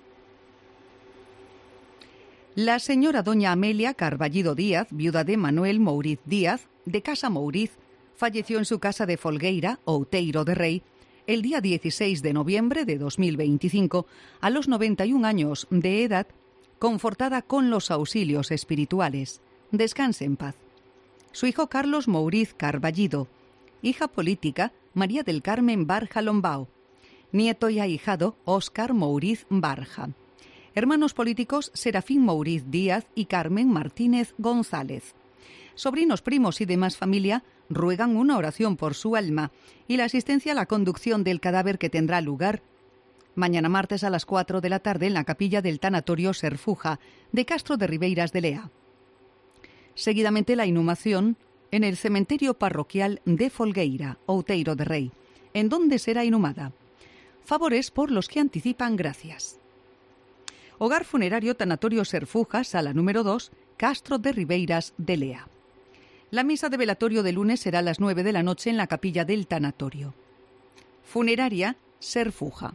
La señora doña Amelia Carballido Díaz, viuda de Manuel Mouriz Díaz, de Casa Mouriz, falleció en su casa de Folgueira, Outeiro de Rei, el día dieciséis de noviembre de dos mil veinticinco, a los noventa y un años de edad, confortada con los auxilios espirituales. Descanse en paz. Su hijo Carlos Mouriz Carballido, hija política María del Carmen Barja Lombao, nieto y ahijado Óscar Mouriz Barja, hermanos políticos Serafín Mouriz Díaz y Carmen Martínez González. Sobrinos, primos y demás familia ruegan una oración por su alma y la asistencia a la conducción del cadáver que tendrá lugar mañana martes a las cuatro de la tarde en la capilla del tanatorio Serfuja de Castro de Ribeiras de Lea. Seguidamente la inhumación en el cementerio parroquial de Folgueira, Outeiro de Rei, en donde será inhumada. Favores por los que anticipan gracias. Hogar funerario Tanatorio Serfuja, sala número dos, Castro de Ribeiras de Lea. La misa de velatorio de lunes será a las nueve de la noche en la capilla del tanatorio. Funeraria Serfuja.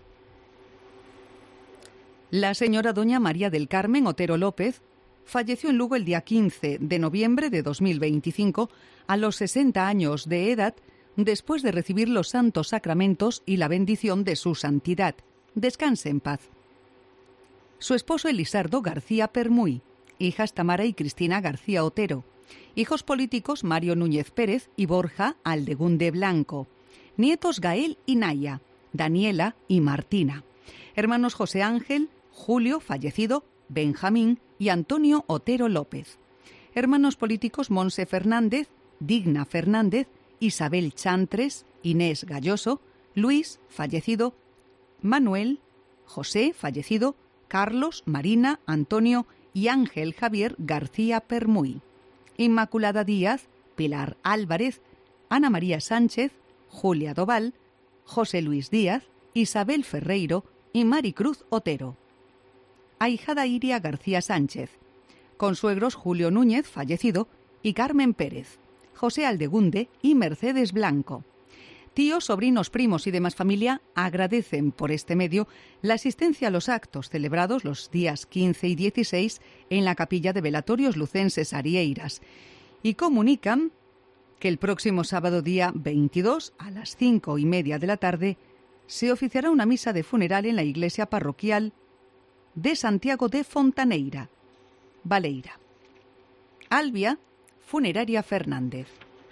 La señora doña María del Carmen Otero López falleció en Lugo el día quince de noviembre de dos mil veinticinco a los sesenta años de edad después de recibir los santos sacramentos y la bendición de su santidad. Descanse en paz. Su esposo Elisardo García Permuy, hijas Tamara y Cristina García Otero, hijos políticos Mario Núñez Pérez y Borja Aldegunde Blanco, nietos Gael y Naya, Daniela y Martina, hermanos José Ángel, Julio, fallecido, Benjamín y Antonio Otero López, hermanos políticos Monse Fernández, Digna Fernández, Isabel Chantres, Inés Galloso, Luis, fallecido, Manuel, José, fallecido, Carlos, Marina, Antonio y Ángel Javier García Permuy, Inmaculada Díaz, Pilar Álvarez, Ana María Sánchez, Julia Doval, José Luis Díaz, Isabel Ferreiro y Maricruz Otero. Ahijada Iria García Sánchez, consuegros Julio Núñez, fallecido, y Carmen Pérez, José Aldegunde y Mercedes Blanco. Tíos, sobrinos, primos y demás familia agradecen por este medio la asistencia a los actos celebrados los días quince y dieciséis en la capilla de velatorios lucenses Arieiras y comunican que el próximo sábado día veintidós a las cinco y media de la tarde se oficiará una misa de funeral en la iglesia parroquial de Santiago de Fontaneira, Baleira. Albia, Funeraria Fernández.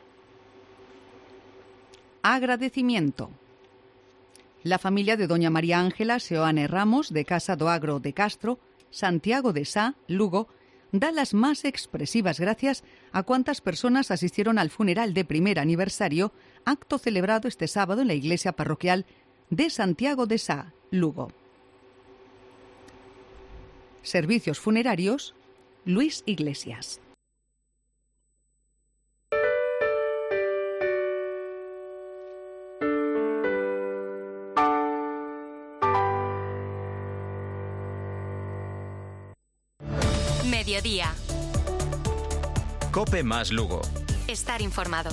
Agradecimiento. La familia de doña María Ángela Seoane Ramos, de Casa do Agro de Castro, Santiago de Sá, Lugo, da las más expresivas gracias a cuantas personas asistieron al funeral de primer aniversario, acto celebrado este sábado en la iglesia parroquial de Santiago de Sá, Lugo. Servicios funerarios, Luis Iglesias. Mediodía. COPE más Lugo. Estar informado.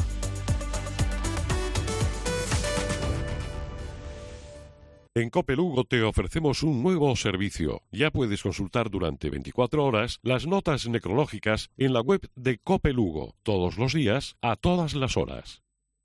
En COPE Lugo te ofrecemos un nuevo servicio. Ya puedes consultar durante veinticuatro horas las notas necrológicas en la web de COPE Lugo, todos los días, a todas las horas.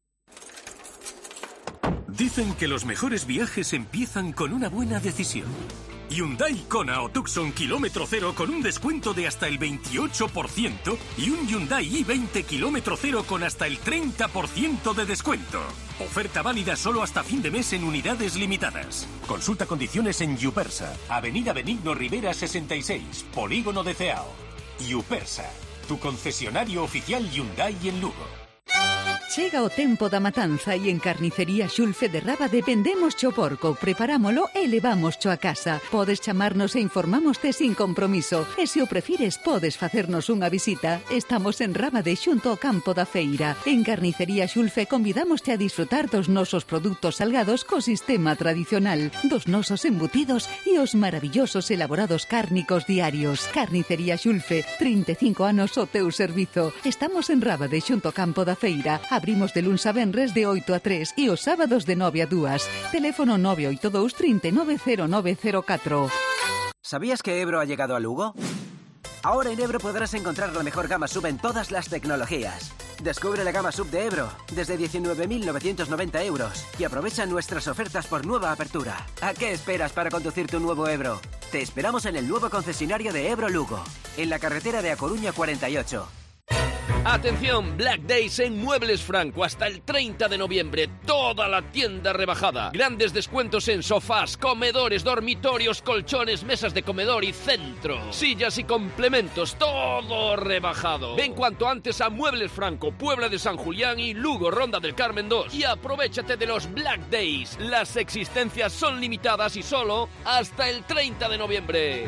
Dicen que los mejores viajes empiezan con una buena decisión. Hyundai Kona o Tucson kilómetro cero con un descuento de hasta el veintiocho por ciento y un Hyundai i veinte kilómetro cero con hasta el treinta por ciento de descuento. Oferta válida solo hasta fin de mes en unidades limitadas. Consulta condiciones en Yupersa, Avenida Benigno Rivera sesenta y seis, Polígono de Ceao. Yupersa, tu concesionario oficial Hyundai en Lugo. Chega o tempo da matanza e en Carnicería Xulfe de Rábade vendemos cho porco, preparámolo e levamos cho a casa. Podes chamarnos e informámoste sin compromiso. E se o prefires, podes facernos unha visita. Estamos en Rábade xunto ao campo da feira. En Carnicería Xulfe convidámoste a disfrutar dos nosos produtos salgados co sistema tradicional, dos nosos embutidos e os maravillosos elaborados cárnicos diarios. Carnicería Xulfe, trinta e cinco anos ao teu servizo. Estamos en Rábade xunto ao campo da feira. Abrimos de luns a venres de oito a tres e os sábados de nove a dúas. Teléfono nove oito dous, trinta e nove, cero nove cero catro. ¿Sabías que Ebro ha llegado a Lugo? Ahora en Ebro podrás encontrar la mejor gama sub en todas las tecnologías. Descubre la gama sub de Ebro desde diecinueve mil novecientos noventa euros y aprovecha nuestras ofertas por nueva apertura. ¿A qué esperas para conducir tu nuevo Ebro? Te esperamos en el nuevo concesionario de Ebro Lugo, en la carretera de A Coruña cuarenta y ocho. Atención, Black Days en Muebles Franco hasta el treinta de noviembre. Toda la tienda rebajada. Grandes descuentos en sofás, comedores, dormitorios, colchones, mesas de comedor y centro. Sillas y complementos, todo rebajado. Ven cuanto antes a Muebles Franco, Puebla de San Julián y Lugo, Ronda del Carmen dos. Y aprovéchate de los Black Days. Las existencias son limitadas y solo hasta el treinta de noviembre.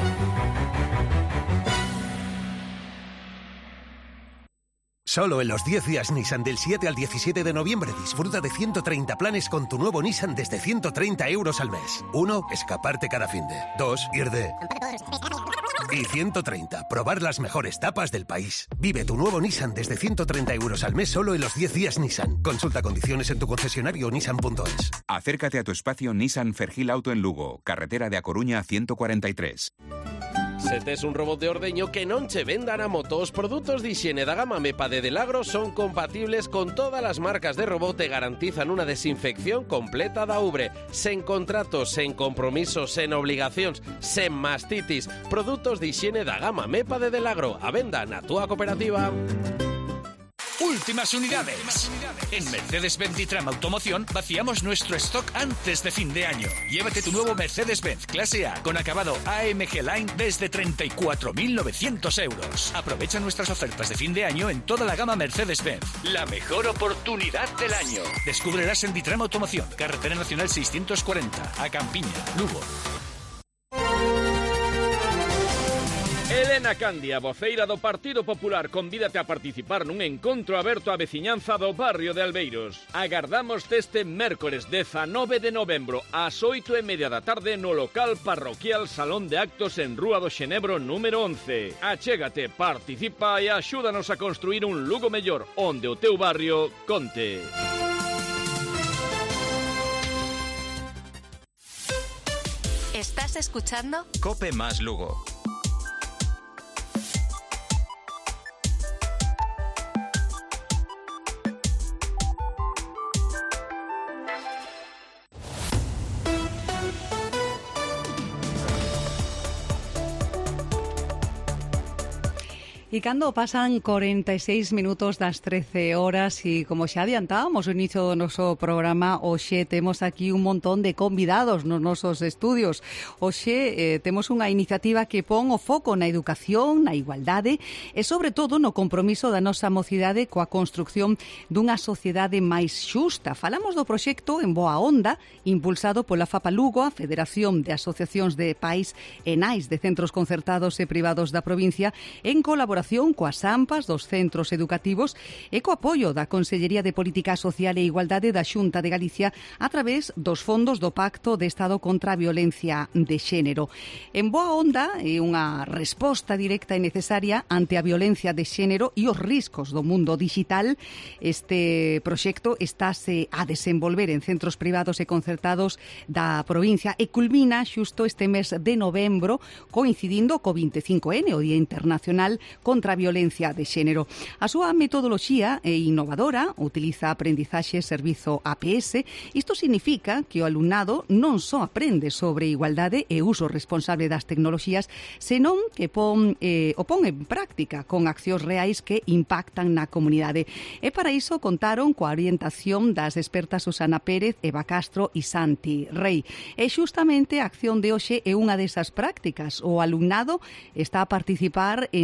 Solo en los diez días Nissan del siete al diecisiete de noviembre disfruta de ciento treinta planes con tu nuevo Nissan desde ciento treinta euros al mes. uno. Escaparte cada finde. dos. Ir de... Y ciento treinta. Probar las mejores tapas del país. Vive tu nuevo Nissan desde ciento treinta euros al mes solo en los diez días Nissan. Consulta condiciones en tu concesionario nissan punto es. Acércate a tu espacio Nissan Fergil Auto en Lugo, carretera de A Coruña ciento cuarenta y tres. Se tes un robot de ordeño que non che vendan a moto. Os produtos de higiene da gama MEPA de Delagro son compatibles con todas as marcas de robot e garantizan unha desinfección completa da ubre. Sen contratos, sen compromisos, sen obligacións, sen mastitis. Produtos de higiene da gama MEPA de Delagro. A venda na túa cooperativa. Últimas unidades. En Mercedes-Benz Ditram Automoción vaciamos nuestro stock antes de fin de año. Llévate tu nuevo Mercedes-Benz Clase A con acabado A M G Line desde treinta y cuatro mil novecientos euros. Aprovecha nuestras ofertas de fin de año en toda la gama Mercedes-Benz. La mejor oportunidad del año. Descúbrelas en Ditram Automoción, Carretera Nacional seiscientos cuarenta, a Campiña, Lugo. Elena Candia, voceira do Partido Popular, convídate a participar nun encontro aberto á veciñanza do barrio de Albeiros. Agardamos este mércores dezanove de novembro ás oito e media da tarde no local parroquial Salón de Actos en Rúa do Xenebro número once. Achégate, participa e axúdanos a construir un Lugo mellor, onde o teu barrio conte. ¿Estás escuchando? Cope más Lugo. E cando pasan cuarenta y seis minutos das trece horas e como xa adiantábamos o inicio do noso programa, hoxe temos aquí un montón de convidados nos nosos estudios. Hoxe eh, temos unha iniciativa que pon o foco na educación, na igualdade e sobre todo no compromiso da nosa mocidade coa construcción dunha sociedade máis xusta. Falamos do proxecto En Boa Onda, impulsado pola FAPA Lugo, a Federación de Asociacións de Pais e Nais de Centros Concertados e Privados da provincia, en colaboración coas AMPAs dos centros educativos e co apoio da Consellería de Política Social e Igualdade da Xunta de Galicia a través dos fondos do Pacto de Estado contra a Violencia de Xénero. En Boa Onda é unha resposta directa e necesaria ante a violencia de xénero e os riscos do mundo digital. Este proxecto estáse a desenvolver en centros privados e concertados da provincia e culmina xusto este mes de novembro, coincidindo co vinte e cinco ene, o Día Internacional contra a Violencia de Xénero. A súa metodoloxía é innovadora, utiliza aprendizaxe servizo A P S. Isto significa que o alumnado non só aprende sobre igualdade e uso responsable das tecnoloxías, senón que pon, eh, o pon en práctica con accións reais que impactan na comunidade. E para iso contaron coa orientación das expertas Susana Pérez, Eva Castro e Santi Rey. E xustamente a acción de hoxe é unha desas prácticas. O alumnado está a participar en tres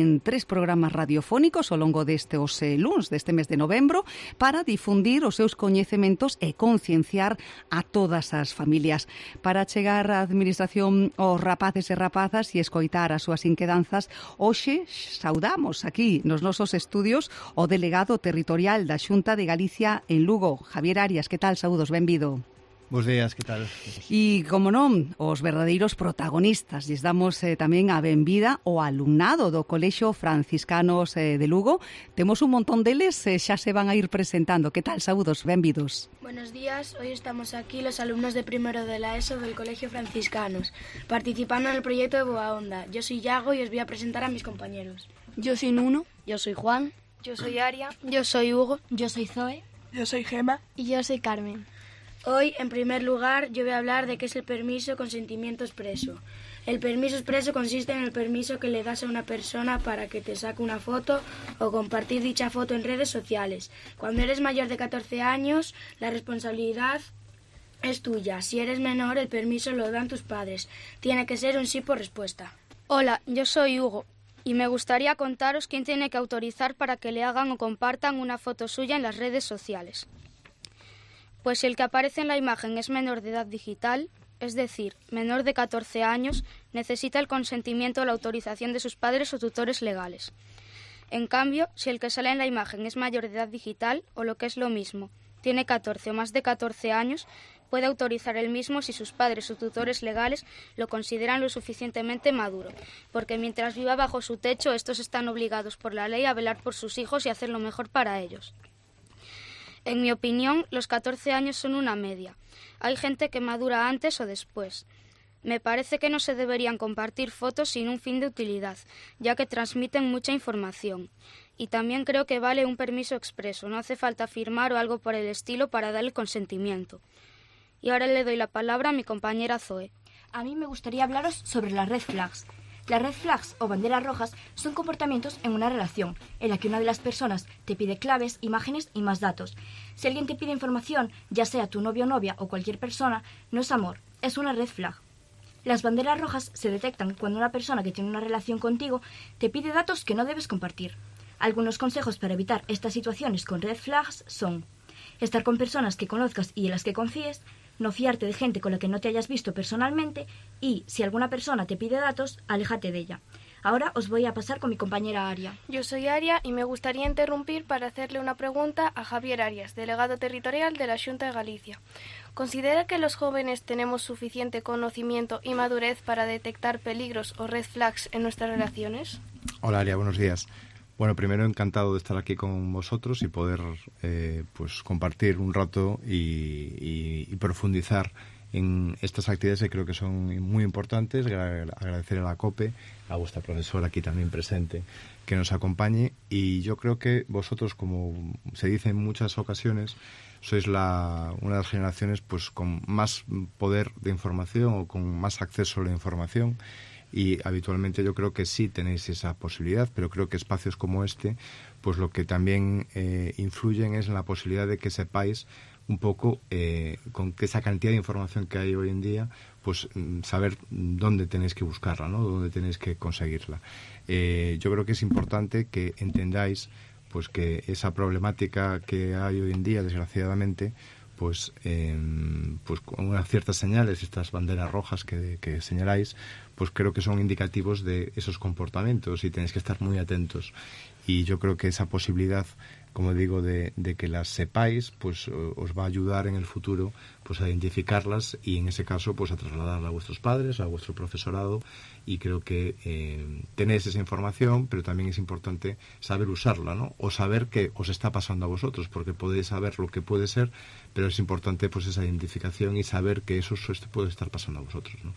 programas radiofónicos ao longo destes eh, luns deste mes de novembro para difundir os seus coñecementos e concienciar a todas as familias. Para chegar á administración aos rapaces e rapazas e escoitar as súas inquedanzas, hoxe saudamos aquí nos nosos estudios o delegado territorial da Xunta de Galicia en Lugo, Javier Arias. Que tal? Saúdos, benvido. Bos días, que tal? E, como non, os verdadeiros protagonistas. Lles damos eh, tamén a benvida ao alumnado do Colexio Franciscanos eh, de Lugo. Temos un montón deles, eh, xa se van a ir presentando. Que tal? Saúdos, benvidos. Buenos días, hoy estamos aquí los alumnos de primero de la ESO del Colegio Franciscanos, participando en el proyecto de Boa Onda. Yo soy Yago y os voy a presentar a mis compañeros. Yo soy Nuno. Yo soy Juan. Yo soy Aria. Yo soy Hugo. Yo soy Zoe. Yo soy Gema. Y yo soy Carmen. Hoy, en primer lugar, yo voy a hablar de qué es el permiso consentimiento expreso. El permiso expreso consiste en el permiso que le das a una persona para que te saque una foto o compartir dicha foto en redes sociales. Cuando eres mayor de catorce años, la responsabilidad es tuya. Si eres menor, el permiso lo dan tus padres. Tiene que ser un sí por respuesta. Hola, yo soy Hugo y me gustaría contaros quién tiene que autorizar para que le hagan o compartan una foto suya en las redes sociales. Pues si el que aparece en la imagen es menor de edad digital, es decir, menor de catorce años, necesita el consentimiento o la autorización de sus padres o tutores legales. En cambio, si el que sale en la imagen es mayor de edad digital, o lo que es lo mismo, tiene catorce o más de catorce años, puede autorizar el mismo si sus padres o tutores legales lo consideran lo suficientemente maduro, porque mientras viva bajo su techo, estos están obligados por la ley a velar por sus hijos y hacer lo mejor para ellos. En mi opinión, los catorce años son una media. Hay gente que madura antes o después. Me parece que no se deberían compartir fotos sin un fin de utilidad, ya que transmiten mucha información. Y también creo que vale un permiso expreso, no hace falta firmar o algo por el estilo para dar el consentimiento. Y ahora le doy la palabra a mi compañera Zoe. A mí me gustaría hablaros sobre las red flags. Las red flags o banderas rojas son comportamientos en una relación en la que una de las personas te pide claves, imágenes y más datos. Si alguien te pide información, ya sea tu novio o novia o cualquier persona, no es amor, es una red flag. Las banderas rojas se detectan cuando una persona que tiene una relación contigo te pide datos que no debes compartir. Algunos consejos para evitar estas situaciones con red flags son: estar con personas que conozcas y en las que confíes, no fiarte de gente con la que no te hayas visto personalmente y, si alguna persona te pide datos, aléjate de ella. Ahora os voy a pasar con mi compañera Aria. Yo soy Aria y me gustaría interrumpir para hacerle una pregunta a Javier Arias, delegado territorial de la Xunta de Galicia. ¿Considera que los jóvenes tenemos suficiente conocimiento y madurez para detectar peligros o red flags en nuestras relaciones? Hola Aria, buenos días. Bueno, primero encantado de estar aquí con vosotros y poder eh, pues compartir un rato y, y, y profundizar en estas actividades que creo que son muy importantes. Agradecer a la COPE, a vuestra profesora aquí también presente, que nos acompañe. Y yo creo que vosotros, como se dice en muchas ocasiones, sois la, una de las generaciones pues con más poder de información o con más acceso a la información. Y habitualmente yo creo que sí tenéis esa posibilidad, pero creo que espacios como este, pues lo que también eh, influyen es en la posibilidad de que sepáis un poco, eh, con esa cantidad de información que hay hoy en día, pues saber dónde tenéis que buscarla, ¿no? Dónde tenéis que conseguirla. Eh, yo creo que es importante que entendáis pues que esa problemática que hay hoy en día, desgraciadamente, pues, eh, pues con unas ciertas señales, estas banderas rojas que, que señaláis, pues creo que son indicativos de esos comportamientos y tenéis que estar muy atentos. Y yo creo que esa posibilidad, como digo, de, de que las sepáis, pues os va a ayudar en el futuro pues a identificarlas y en ese caso pues a trasladarla a vuestros padres, a vuestro profesorado, y creo que eh, tenéis esa información, pero también es importante saber usarla, ¿no? O saber qué os está pasando a vosotros, porque podéis saber lo que puede ser, pero es importante pues esa identificación y saber que eso puede estar pasando a vosotros, ¿no?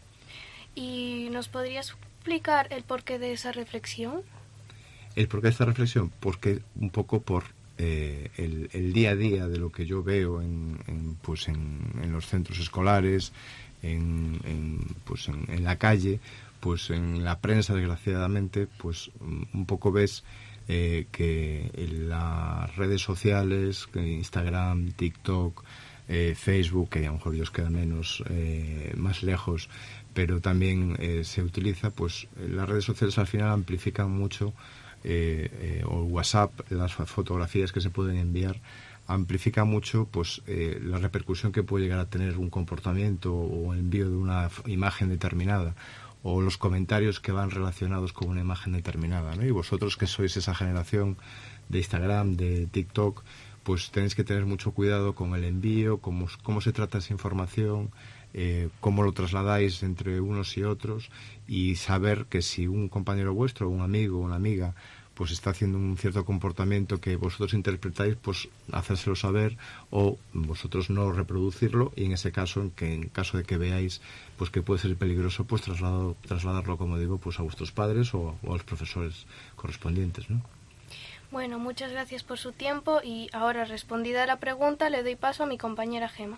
¿Y nos podrías explicar el porqué de esa reflexión? ¿El porqué de esta reflexión? Porque un poco por eh, el, el día a día de lo que yo veo en, en, pues en, en los centros escolares, en, en, pues en, en la calle, pues en la prensa, desgraciadamente, pues un poco ves eh, que en las redes sociales, Instagram, TikTok, eh, Facebook, que a lo mejor Dios queda menos, eh, más lejos, pero también eh, se utiliza, pues las redes sociales al final amplifican mucho eh, eh, o WhatsApp, las fotografías que se pueden enviar, amplifica mucho pues eh, la repercusión que puede llegar a tener un comportamiento o el envío de una imagen determinada, o los comentarios que van relacionados con una imagen determinada, ¿no? Y vosotros, que sois esa generación de Instagram, de TikTok, pues tenéis que tener mucho cuidado con el envío, cómo, cómo se trata esa información, eh, cómo lo trasladáis entre unos y otros, y saber que si un compañero vuestro, un amigo o una amiga, pues está haciendo un cierto comportamiento que vosotros interpretáis, pues hacérselo saber, o vosotros no reproducirlo, y en ese caso, en que en caso de que veáis pues que puede ser peligroso, pues trasladado, trasladarlo, como digo, pues a vuestros padres o, o a los profesores correspondientes, ¿no? Bueno, muchas gracias por su tiempo, y ahora, respondida la pregunta, le doy paso a mi compañera Gema.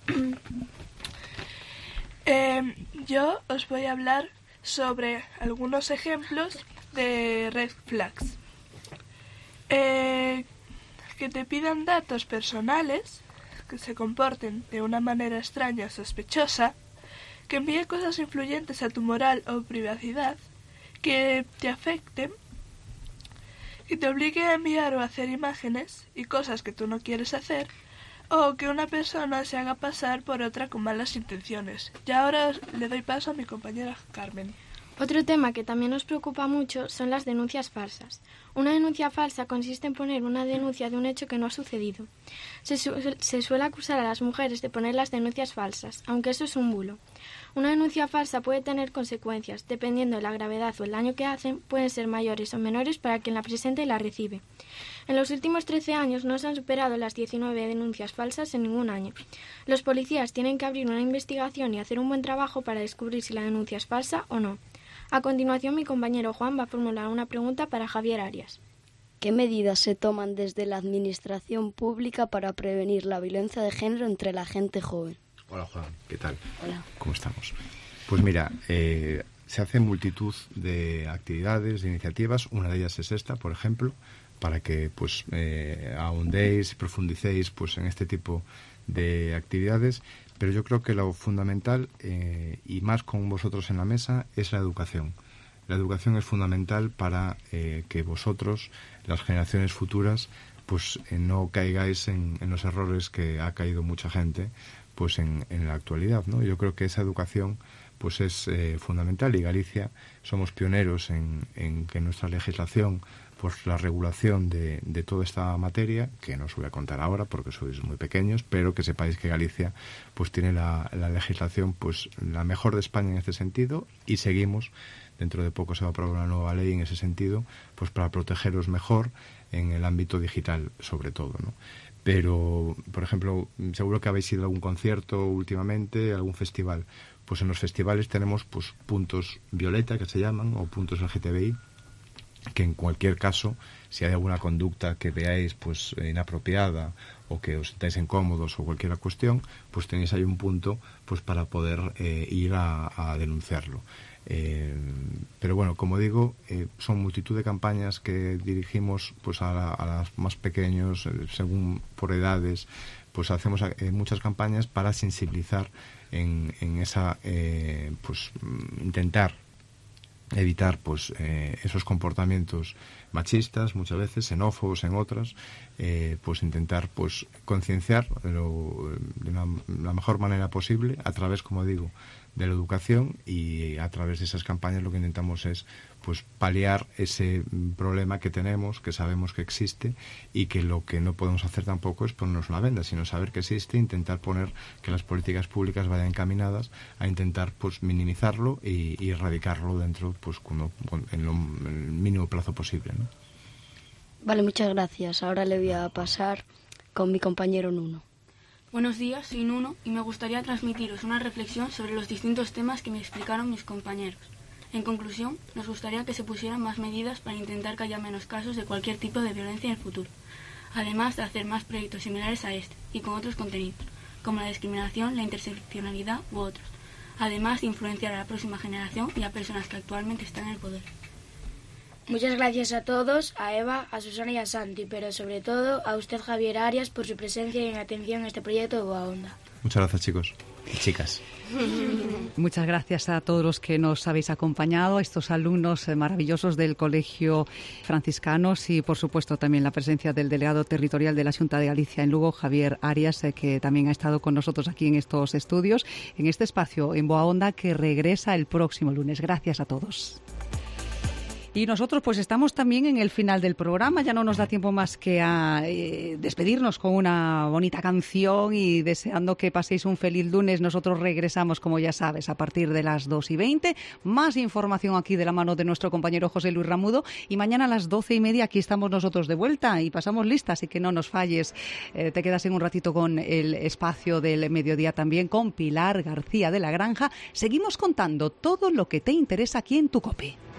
Eh, yo os voy a hablar sobre algunos ejemplos de red flags. Eh, que te pidan datos personales, que se comporten de una manera extraña o sospechosa, que envíe cosas influyentes a tu moral o privacidad, que te afecten, que te obligue a enviar o hacer imágenes y cosas que tú no quieres hacer, o que una persona se haga pasar por otra con malas intenciones. Y ahora le doy paso a mi compañera Carmen. Otro tema que también nos preocupa mucho son las denuncias falsas. Una denuncia falsa consiste en poner una denuncia de un hecho que no ha sucedido. Se, su se suele acusar a las mujeres de poner las denuncias falsas, aunque eso es un bulo. Una denuncia falsa puede tener consecuencias, dependiendo de la gravedad o el daño que hacen, pueden ser mayores o menores para quien la presenta y la recibe. En los últimos trece años no se han superado las diecinueve denuncias falsas en ningún año. Los policías tienen que abrir una investigación y hacer un buen trabajo para descubrir si la denuncia es falsa o no. A continuación, mi compañero Juan va a formular una pregunta para Javier Arias. ¿Qué medidas se toman desde la administración pública para prevenir la violencia de género entre la gente joven? Hola Juan, ¿qué tal? Hola. ¿Cómo estamos? Pues mira, eh, se hacen multitud de actividades, de iniciativas. Una de ellas es esta, por ejemplo, para que pues eh, ahondéis, profundicéis pues en este tipo de actividades. Pero yo creo que lo fundamental, eh, y más con vosotros en la mesa, es la educación. La educación es fundamental para eh, que vosotros, las generaciones futuras, pues eh, no caigáis en, en los errores que ha caído mucha gente pues en, en la actualidad, ¿no? Yo creo que esa educación pues es eh, fundamental, y Galicia somos pioneros en, en que nuestra legislación, pues la regulación de, de toda esta materia, que no os voy a contar ahora porque sois muy pequeños, pero que sepáis que Galicia pues tiene la, la legislación pues la mejor de España en este sentido, y seguimos, dentro de poco se va a aprobar una nueva ley en ese sentido, pues para protegeros mejor en el ámbito digital sobre todo, ¿no? Pero, por ejemplo, seguro que habéis ido a algún concierto últimamente, a algún festival. Pues en los festivales tenemos pues puntos violeta, que se llaman, o puntos L G T B I, que en cualquier caso, si hay alguna conducta que veáis pues inapropiada o que os sintáis incómodos o cualquier cuestión, pues tenéis ahí un punto pues para poder eh, ir a, a denunciarlo. Eh, pero bueno, como digo, eh, son multitud de campañas que dirigimos pues a, la, a los más pequeños, eh, según por edades, pues hacemos eh, muchas campañas para sensibilizar en, en esa, eh, pues intentar evitar pues eh, esos comportamientos machistas, muchas veces xenófobos en otras, eh, pues intentar pues concienciar de, lo, de la, la mejor manera posible a través, como digo, de la educación, y a través de esas campañas lo que intentamos es pues paliar ese problema que tenemos, que sabemos que existe, y que lo que no podemos hacer tampoco es ponernos una venda, sino saber que existe, intentar poner que las políticas públicas vayan encaminadas a intentar pues minimizarlo y, y erradicarlo dentro pues cuando, en lo en el mínimo plazo posible, ¿no? Vale, muchas gracias. Ahora le voy a pasar con mi compañero Nuno. Buenos días, soy Nuno y me gustaría transmitiros una reflexión sobre los distintos temas que me explicaron mis compañeros. En conclusión, nos gustaría que se pusieran más medidas para intentar que haya menos casos de cualquier tipo de violencia en el futuro, además de hacer más proyectos similares a este y con otros contenidos, como la discriminación, la interseccionalidad u otros, además de influenciar a la próxima generación y a personas que actualmente están en el poder. Muchas gracias a todos, a Eva, a Susana y a Santi, pero sobre todo a usted, Javier Arias, por su presencia y atención a este proyecto de Boa Onda. Muchas gracias, chicos. chicas. Muchas gracias a todos los que nos habéis acompañado, a estos alumnos maravillosos del Colegio Franciscanos y, por supuesto, también la presencia del delegado territorial de la Xunta de Galicia en Lugo, Javier Arias, que también ha estado con nosotros aquí en estos estudios, en este espacio en Boa Onda, que regresa el próximo lunes. Gracias a todos. Y nosotros pues estamos también en el final del programa, ya no nos da tiempo más que a eh, despedirnos con una bonita canción y deseando que paséis un feliz lunes. Nosotros regresamos, como ya sabes, a partir de las dos y veinte. Más información aquí de la mano de nuestro compañero José Luis Ramudo y mañana a las doce y media aquí estamos nosotros de vuelta y pasamos lista, así que no nos falles. Eh, te quedas en un ratito con el espacio del mediodía también con Pilar García de la Granja. Seguimos contando todo lo que te interesa aquí en tu COPE.